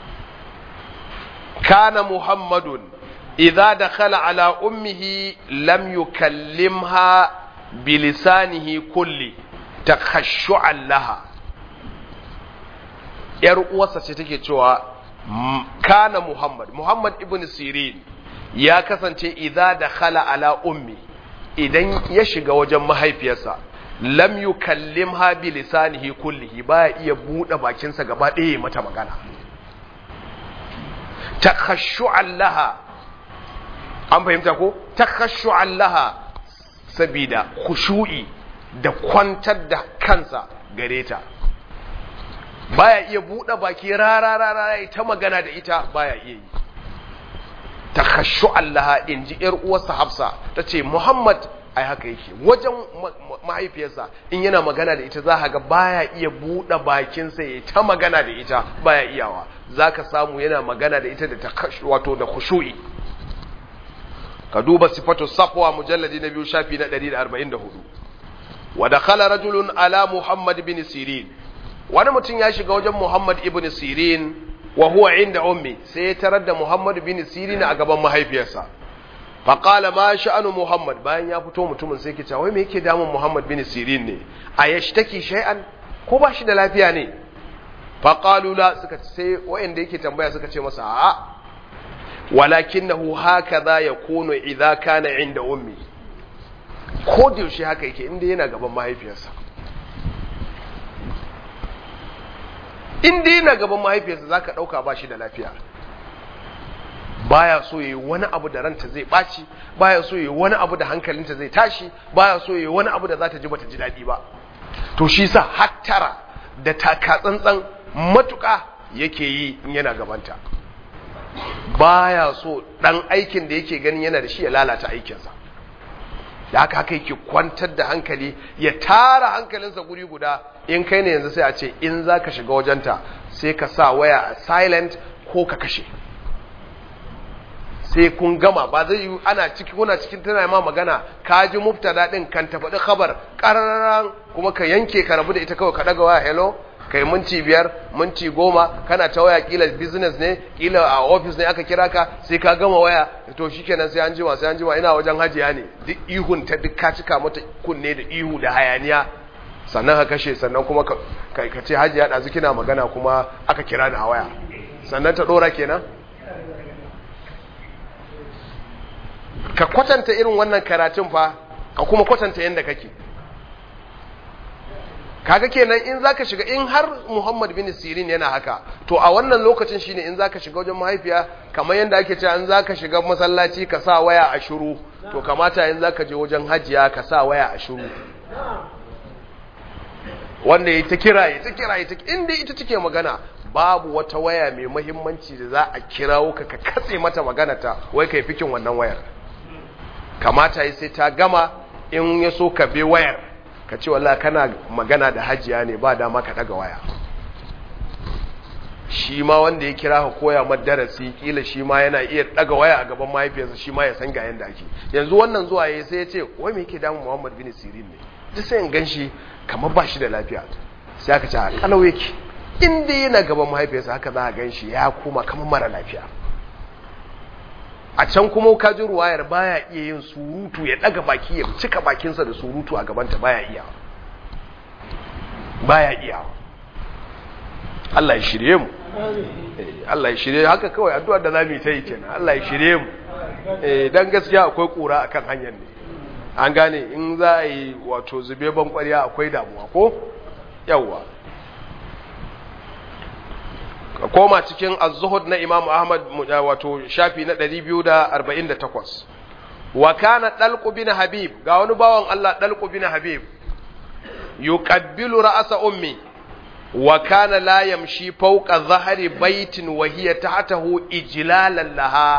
kana Muhammadun idza dakhala ala ummihi lam yukallimha bilisanihi kulli takhashshu'an laha. Yar uwarsa ce take cewa kana Muhammad Muhammad ibn Sirin ya kasance idza dakhala ala ummi, idan ya shiga wajen mahaifiyarsa lam yukallimha bilisanihi kullihi, baya iya bude bakinsa gaba ɗaya mata magana. Takhashshu'an laha, an fahimta ko? Takhashshu'an laha, sabida khushu'i da kwantar da kansa gare ta, baya iya buɗe baki rara rara ta magana da ita, baya iya yi. Takhashshu'an laha, inji yar uwarsa Hafsa tace Muhammad ai haka yake wajen mahaifiyarsa in yana magana da ita za ka ga baya iya buɗe bakinsa ya ta magana da ita baya iyawa za ka samu yana magana da ita da ta wato da khushu'i ka duba sifatu safwa mujalladi na biyu shafi na ɗari da arba'in da hudu wa dakhala rajulun ala muhammad bin sirin wani mutum ya shiga wajen muhammad ibn sirin wa huwa inda ummi sai ya tarar da muhammad bin sirin a gaban mahaifiyarsa fa qala ma sha'anu muhammad bayan ya fito mutumin sai ke cewa wai me yake damun muhammad bin sirin ne ayashtaki shay'an ko ba shi da lafiya ne fa qalu la suka sai wayanda yake tambaya suka ce masa a'a walakinahu hakaza yakunu idza kana inda ummi ko da yaushe haka yake inda yana gaban mahaifiyarsa inda yana gaban mahaifiyarsa zaka dauka ba shi da lafiya baya so yayi wani abu da ranta zai baci baya so yayi wani abu da hankalinta zai tashi baya so yayi wani abu da za ta ji bata ji dadi ba to shi sa hattara da taka tsantsan matuka yake yi in yana gabanta baya so dan aikin da yake ganin yana da shi ya lalata aikinsa da haka haka yake kwantar da hankali ya tara hankalinsa guri guda in kai ne yanzu sai a ce in zaka shiga wajenta sai ka sa waya a silent ko ka kashe sai kun gama ba zai yi ana ciki kuna cikin tana ma magana ka ji mubtada din kan ta faɗi khabar qarraran kuma ka yanke ka rabu da ita kawai ka daga waya hello kai minti biyar minti goma kana ta waya kila business ne kila a office ne aka kira ka sai ka gama waya to shikenan sai an jima sai an jima ina wajen hajiya ne duk ihun ta duk ka cika mata kunne da ihu da hayaniya sannan ka kashe sannan kuma ka ka ce hajiya dazu kina magana kuma aka kira ni a waya sannan ta dora kenan ka kwatanta irin wannan karatun fa ka kuma kwatanta yanda kake kaga kenan in zaka shiga in har Muhammad bin Sirin yana haka to a wannan lokacin shine in zaka shiga wajen mahaifiya kamar yanda ake cewa in zaka shiga masallaci ka sa waya a shiru to kamata in zaka je wajen hajiya ka sa waya a shiru wanda yayi ta kira yayi ta kira yayi ta inda ita take magana babu wata waya mai muhimmanci da za a kirawo ka ka katse mata magana ta wai kai fikin wannan wayar kamata yi sai ta gama in ya so ka be wayar ka ce wallahi kana magana da hajiya ne ba dama ka daga waya shi ma wanda ya kira ka koya ma darasi kila shi ma yana iya daga waya a gaban mahaifiyarsa shi ma ya san ga yanda ake yanzu wannan zuwa yayi sai ya ce wai me yake damun Muhammad bin Sirin ne duk sai in ganshi kamar ba shi da lafiya sai aka ce a kalau yake inda yana gaban mahaifiyarsa haka za a ganshi ya koma kamar mara lafiya a can kuma ka ji ruwayar baya iya yin surutu ya daga baki ya cika bakinsa da surutu a gabanta baya iya baya iya Allah ya shirye mu Allah ya shirye haka kawai addu'ar da zamu yi ta yi kenan Allah ya shirye mu eh dan gaskiya akwai kura akan hanyar ne an gane in za a yi wato zube ban kwariya akwai damuwa ko yawa koma cikin az-zuhud na Imam Ahmad wato shafi na ɗari biyu da arba'in da takwas wa kana dalqu bin habib ga wani bawan Allah dalqu bin habib yuqabbilu ra'sa ummi wa kana la yamshi fawqa dhahri baitin wa hiya tahtahu ijlalan laha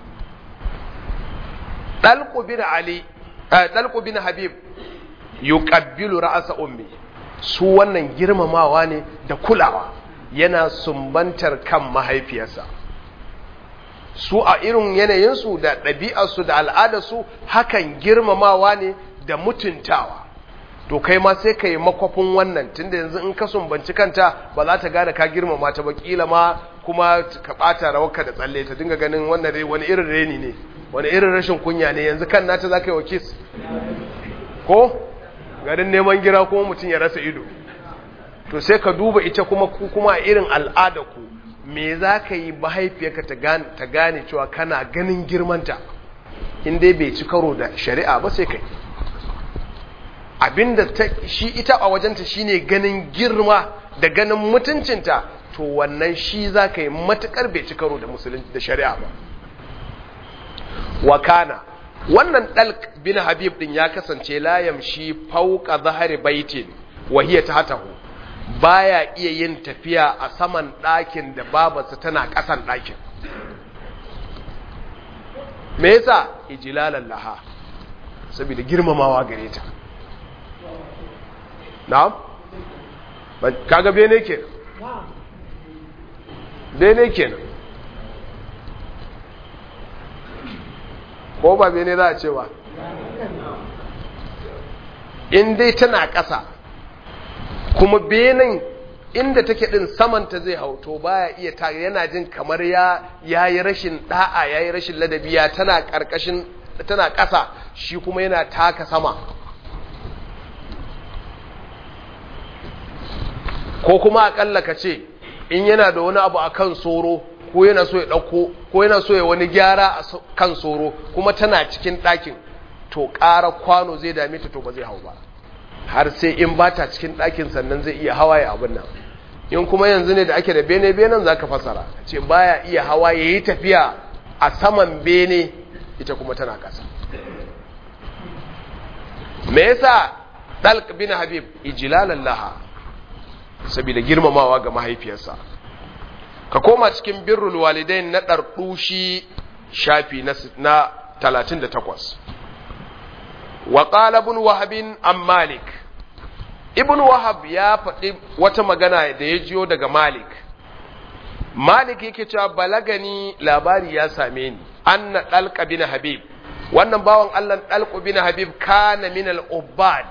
dalqu bin ali dalqu bin habib yuqabbilu ra'sa ummi su wannan girmamawa ne da kulawa yana sumbantar kan mahaifiyarsa su a irin yanayinsu da ɗabi'arsu da al'adarsu hakan girmamawa ne da mutuntawa to kai ma sai ka yi makwafin wannan tunda yanzu in ka sumbanci kanta ba za ta gane ka girmama ta ba kila ma kuma ka ɓata rawarka da tsalle ta dinga ganin wannan wani irin reni ne wani irin rashin kunya ne yanzu kan nata za ka yi wa kis ko garin neman gira kuma mutum ya rasa ido to sai ka duba ita kuma ku kuma irin al'ada ku me za ka yi mahaifiyarka ta gane cewa kana ganin girmanta in dai bai ci karo da shari'a ba sai kai abinda ta shi ita a wajenta shine ganin girma da ganin mutuncinta to wannan shi za ka yi matukar bai ci karo da musulunci da shari'a ba wa kana wannan dalq bin habib din ya kasance la yamshi fawqa zahri baitin wa hiya tahtahu baya iya yin tafiya a saman ɗakin da babarsa tana ƙasan ɗakin me yasa ijlalan laha saboda girmamawa gare ta. na'am kaga bene kenan bene kenan ko ba bene za a ce ba, in dai tana ƙasa kuma benen inda take din samanta zai hauto baya iya ta, yana jin kamar ya yayi rashin da'a yayi rashin ladabiya, tana karkashin tana ƙasa shi kuma yana taka sama, ko kuma akalla ka ce in yana da wani abu akan soro ko yana so ya dauko ko yana so ya wani gyara a kan soro kuma tana cikin ɗakin, to ƙara kwano zai dame ta, to ba zai hau ba har sai in ba ta cikin ɗakin sannan zai iya hawa ya abin nan. In kuma yanzu ne da ake da bene benen za ka fasara ce baya iya hawa ya yi tafiya a saman bene, ita kuma tana ƙasa. Me yasa Talq bin Habib ijlalan laha, saboda girmamawa ga mahaifiyarsa. Ka koma cikin birrul walidain na Dardushi shafi na talatin da takwas. Wa qala ibn Wahab an Malik, ibn Wahab ya faɗi wata magana da ya jiyo daga Malik. Malik yake cewa balagani labari ya same ni anna Talq bin Habib, wannan bawan Allah Talq bin Habib kana min al-ubbad,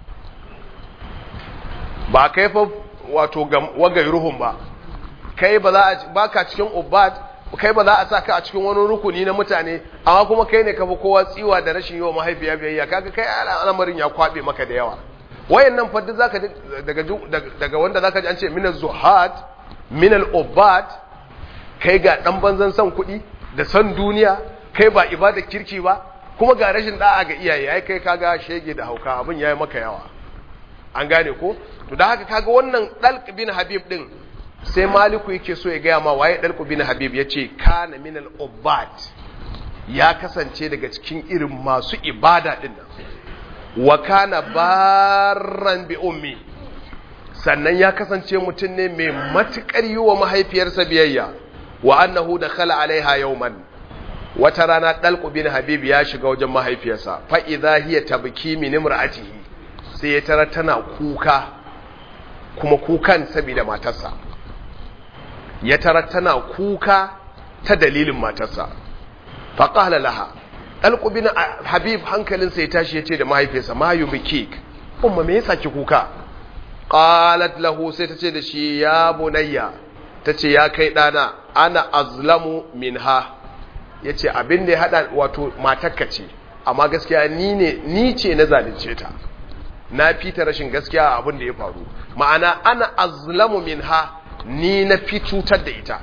ba kai fa wato wagairuhum ba, kai ba za a baka cikin ubbad, kai ba za a saka a cikin wani rukuni na mutane, amma kuma kai ne ka fi kowa tsiwa da rashin yawa mahaifiya biyayya, kaga kai al'amarin ya kwabe maka da yawa. Wayannan fa duk zaka daga daga wanda zaka ji an ce minaz zuhad minal ubbad, kai ga dan banzan san kuɗi da san duniya, kai ba ibada kirki ba, kuma ga rashin da'a ga iyaye, ai kai kaga shege da hauka, abin yayi maka yawa. An gane ko? To da haka kaga wannan Talq bin Habib din, sai Maliku yake so ya gaya ma waye Talq bin Habib, yace kana minal ubbad, ya kasance daga cikin irin masu ibada din nan. Wa kana barran bi ummi, sannan ya kasance mutum ne mai matukar yi wa mahaifiyarsa biyayya. Wa annahu dakhala alaiha yawman, wata rana Talq bin Habib ya shiga wajen mahaifiyarsa, fa idha hiya tabki min imra'atihi, sai ya tara tana kuka, kuma kukan saboda matarsa, ya tara tana kuka ta dalilin matarsa. Fa qala laha, Talq bin Habib hankalinsa ya tashi, yace da mahaifiyarsa, ma yubkik, umma me yasa ki kuka? Qalat lahu, sai tace da shi, ya bunayya, tace ya kai dana, ana azlamu minha, yace abin da ya hada wato matarka ce, amma gaskiya ni ne ni ce na zalunce ta, na fita rashin gaskiya a abin da ya faru, ma'ana ana azlamu minha, ni na fi cutar da ita,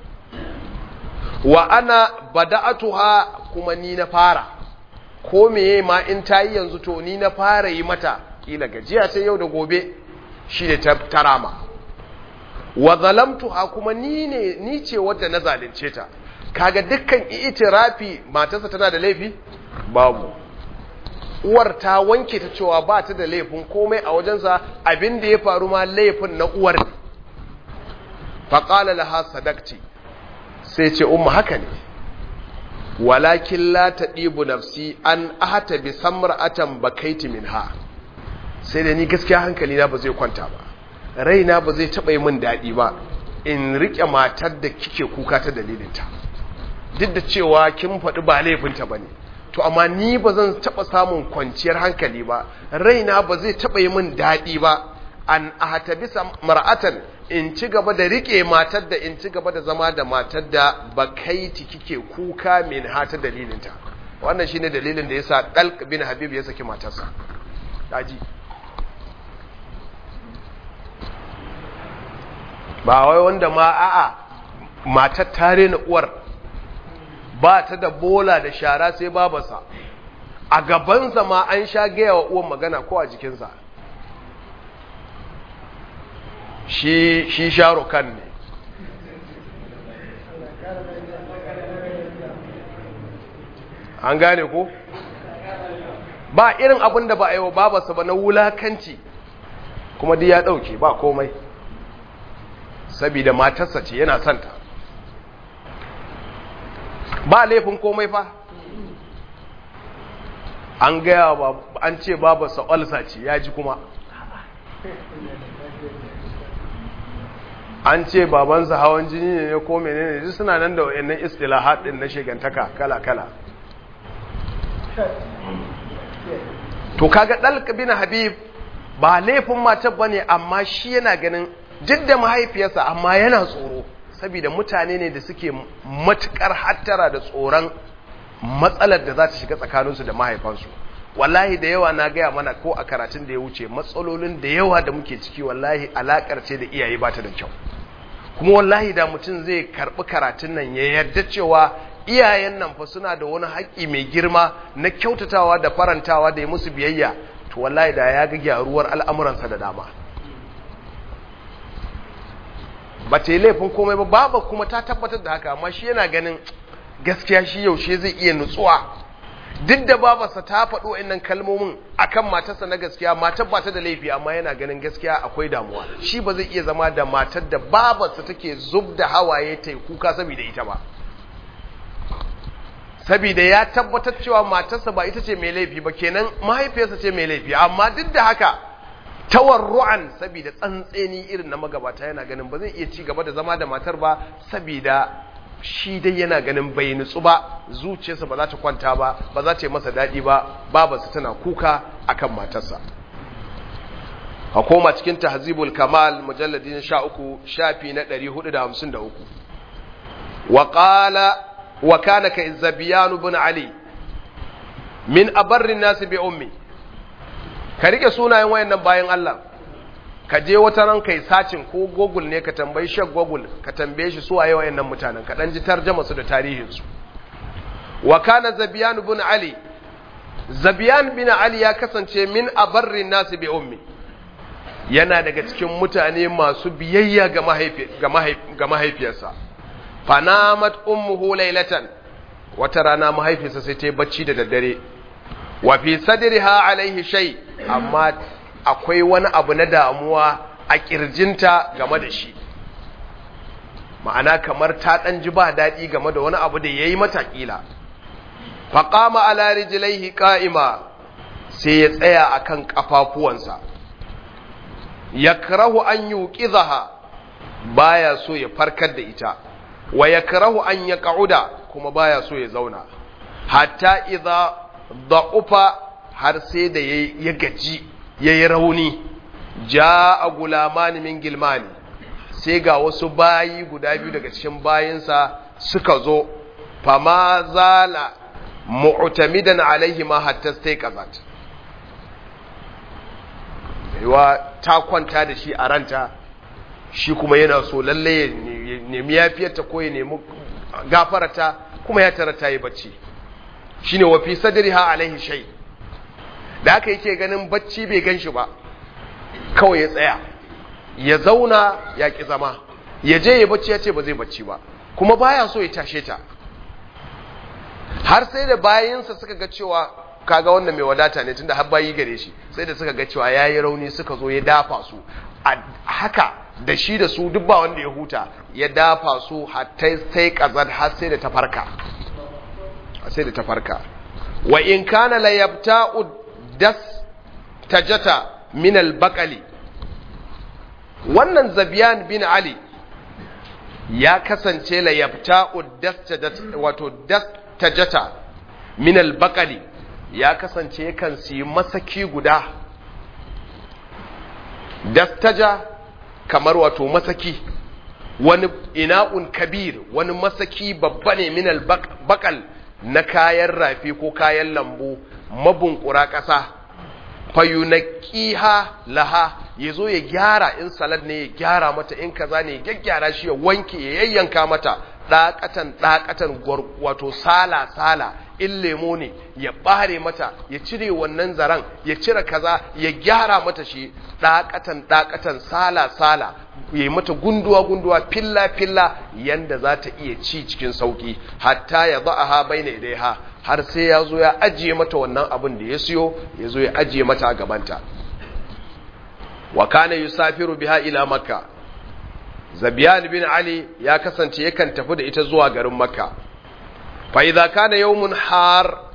wa ana bada'atuha, kuma ni na fara, ko meye ma in ta yi yanzu to ni na fara yi mata, kila gajiya sai yau da gobe shi ne ta rama. Wa zalamtuha, kuma ni ne ni ce wadda na zalunce ta. Kaga dukkan itirafi matarsa tana da laifi babu, uwar ta wanke ta cewa ba ta da laifin komai a wajensa, abin da ya faru ma laifin na uwar. Faqala laha sadaqti, sai ce umma haka ne, walakin la taɗibu nafsi an ahata bi samra'atan bakaiti minha, sai da ni gaskiya hankali na ba zai kwanta ba, raina ba zai taɓa yi min daɗi ba in riƙe matar da kike kuka ta dalilinta, duk da cewa kin faɗi ba laifinta ba ne, to amma ni ba zan taɓa samun kwanciyar hankali ba, raina ba zai taɓa yi min daɗi ba an ahata bi samra'atan, in ci gaba da rike matar da in ci gaba da zama da matar da bakaiti kike kuka min ha ta dalilinta. Wannan shine dalilin da yasa Talq bin Habib ya saki matarsa. Daji ba wai wanda ma a'a matar tare na uwar ba ta da bola da shara sai babarsa, a gabansa ma an sha gaya wa uwan magana ko a jikinsa. shi shi sharukan ne, an gane ko? Ba irin abin da ba a yi wa babarsa ba na wulakanci, kuma duk ya ɗauke ba komai, saboda matarsa ce yana santa, ba laifin komai fa. an gaya ba an ce babarsa olsa ce ya ji kuma an ce babansa hawan jini ne ko menene duk suna nan da wayannan istilahat din na shegantaka kala kala to kaga Dalq bin Habib ba laifin matar bane amma shi yana ganin jidda mahaifiyarsa amma yana tsoro saboda mutane ne da suke matukar hattara da tsoron matsalar da za ta shiga tsakaninsu da mahaifansu. Wallahi da yawa na gaya mana ko a karatun da ya wuce matsalolin da yawa da muke ciki wallahi alakar ce da iyaye ba ta da kyau. Kuma wallahi da mutum zai karbi karatun nan ya yarda cewa iyayen nan fa suna da wani haƙƙi mai girma na kyautatawa da farantawa da ya musu biyayya, to wallahi da ya ga gyaruwar al'amuransa da dama. Ba ta yi laifin komai ba, baba kuma ta tabbatar da haka, amma shi yana ganin gaskiya shi yaushe zai iya nutsuwa. Duk da babarsa ta faɗo wa'annan kalmomin akan matarsa na gaskiya, matar ba ta da laifi, amma yana ganin gaskiya akwai damuwa. Shi ba zai iya zama da matar da babarsa take zub da hawaye ta yi kuka saboda ita ba. Saboda ya tabbatar cewa matarsa ba ita ce mai laifi ba, kenan mahaifiyarsa ce mai laifi, amma duk da haka tawarru'an saboda tsantseni irin na magabata yana ganin ba zai iya ci gaba da zama da matar ba, saboda shi dai yana ganin bai nutsu ba, zuciyarsa ba za ta kwanta ba, ba za ta yi masa daɗi ba, babarsa tana kuka akan matarsa. A koma cikin Tahzibul Kamal mujalladin sha uku shafi na ɗari hudu da hamsin da uku. Wa qala wa kana ka Zabiyan ibn Ali min abarrin nasi bi ummi. Ka rike sunayen wayannan bayan Allah, ka je wata ran kai sacin ko Google ne ka tambayi Sheikh Google, ka tambaye shi su waye wayannan mutanen, ka dan ji tarjuma su da tarihin su. Wa kana Zabiyan ibn Ali, Zabiyan bin Ali ya kasance min abarrin nasi bi ummi, yana daga cikin mutane masu biyayya ga mahaifi ga mahaifi ga mahaifiyarsa. Fanamat ummuhu laylatan, wata rana mahaifiyarsa sai ta yi bacci da daddare. Wa fi sadriha alaihi shay, amma akwai wani abu na damuwa a kirjinta game da shi, ma'ana kamar ta dan ji ba dadi game da wani abu da yayi mata kila. Fa qama ala rijlaihi qa'ima, sai ya tsaya akan kafafuwansa. Yakrahu an yuqizaha, baya so ya farkar da ita. Wa yakrahu an yaq'uda, kuma baya so ya zauna. Hatta idza da'ufa, har sai da ya gaji yayi rauni. Ja'a gulamani min gilmani, sai ga wasu bayi guda biyu daga cikin bayinsa suka zo. Fama zala mu'tamidan alaihi ma hatta staiqazat, yawa ta kwanta da shi a ranta, shi kuma yana so lalle ya nemi yafiyarta ko ya nemi gafarata, kuma ya tara ta yi bacci. Shine wa fi sadriha alaihi shay, da haka yake ganin bacci bai ganshi ba, kawai ya tsaya ya zauna, ya ki zama, ya je ya bacci, ya ce ba zai bacci ba, kuma baya so ya tashe ta. Har sai da bayinsa suka ga cewa kaga wannan mai wadata ne tunda har bayi gare shi, sai da suka ga cewa yayi rauni suka zo ya dafa su. A haka da shi da su duk ba wanda ya huta, ya dafa su hatta sai kazar, har sai da ta farka, sai da ta farka. Wa in kana la yabta'u das tajata min al-baqali, wannan Zabiyan bin Ali ya kasance la yabta'u das tajata, wato das tajata min al-baqali, ya kasance yakan siyi masaki guda. Dastaja kamar wato masaki, wani ina'un kabir, wani masaki babba ne min al-baqal, na kayan rafi ko kayan lambu mabunkura ƙasa. Fayunaqiha laha, yazo ya gyara, in salad ne ya gyara mata, in kaza ne ya gyara shi, ya wanke ya yayyanka mata ɗaƙatan ɗaƙatan, wato sala sala. In lemo ne ya bare mata, ya cire wannan zaran, ya cire kaza, ya gyara mata shi ɗaƙatan ɗaƙatan, sala sala, ya yi mata gunduwa gunduwa, filla filla, yanda za ta iya ci cikin sauki. Hatta ya za'aha baina idaiha, har sai ya zo ya ajiye mata wannan abin da ya siyo, ya zo ya ajiye mata a gabanta. Wa kana yusafiru biha ila Makka, Zabiyan bin Ali ya kasance yakan tafi da ita zuwa garin Makka. Fa idza kana yawmun har,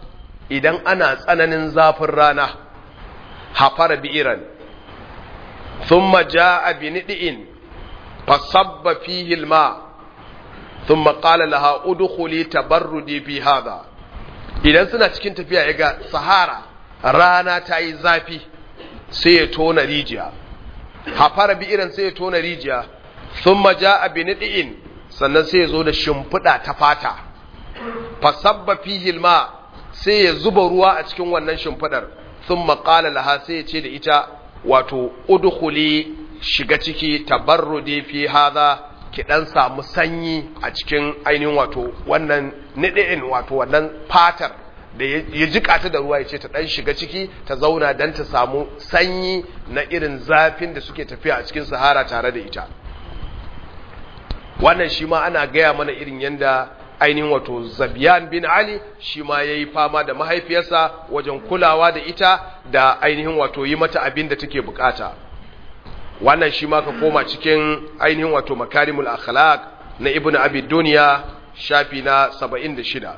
idan ana tsananin zafin rana hafara bi'iran thumma jaa bi nid'in fasabba fihi alma thumma qala laha udkhuli tabarrudi fi hadha idan suna cikin tafiya yaga sahara rana ta yi zafi sai ya tona rijiya hafara bi'iran sai ya tona rijiya thumma jaa bi nid'in sannan sai ya zo da shimfida ta fata fasabba fihi alma sai ya zuba ruwa a cikin wannan shimfidar thumma qala laha sai ya ce da ita wato udkhuli shiga ciki tabarrudi fi hadha ki dan samu sanyi a cikin ainihin wato wannan nid'in wato wannan fatar da ya jika ta da ruwa ya ce ta dan shiga ciki ta zauna dan ta samu sanyi na irin zafin da suke tafiya a cikin sahara tare da ita wannan shi ma ana gaya mana irin yanda ainihin wato Zabiyan bin Ali shi ma yayi fama da mahaifiyarsa wajen kulawa da ita da ainihin wato yi mata abin da take bukata wannan shi ma ka koma cikin ainihin wato Makarimul Akhlaq na Ibn Abi Dunya shafi na saba'in da shida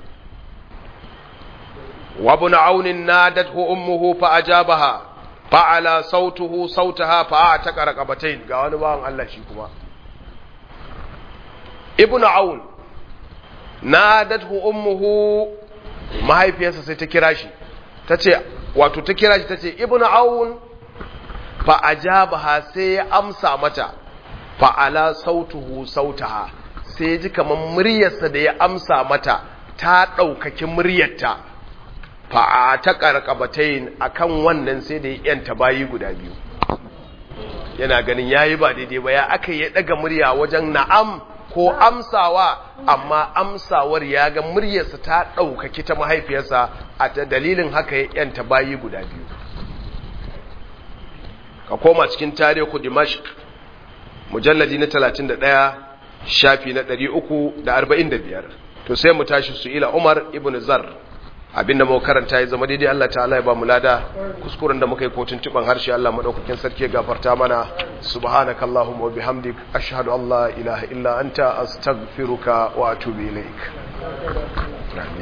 wa ibn Aun nadathu ummuhu fa ajabaha fa'ala sautuhu sautaha fa ataka raqabatayn ga wani bawan Allah shi kuma Ibn Aun nadathu ummuhu mahaifiyarsa sai ta kira shi tace wato ta kira shi tace Ibn Aun fa ajabaha sai ya amsa mata fa ala sautuhu sautaha sai ji kaman muryarsa da ya amsa mata ta daukaki muryarta fa ta qarqabatayn akan wannan sai da ya yanta bayi guda biyu yana ganin yayi ba daidai ba ya aka ya daga murya wajen na'am ko amsawa amma amsawar ya ga muryarsa ta ɗaukaki ta mahaifiyarsa a dalilin haka ya yanta bayi guda biyu ka koma cikin tarihu Dimashq mujalladi na talatin da ɗaya shafi na ɗari uku da arba'in da biyar to sai mu tashi su ila Umar ibn Zar abinda mu karanta ya zama daidai Allah ta'ala ya ba mu lada kuskuren da muka yi kotun tuban harshe Allah madaukakin sarki ya gafarta mana subhanakallahumma wa bihamdik ashhadu an la ilaha illa anta astaghfiruka wa atubu ilaik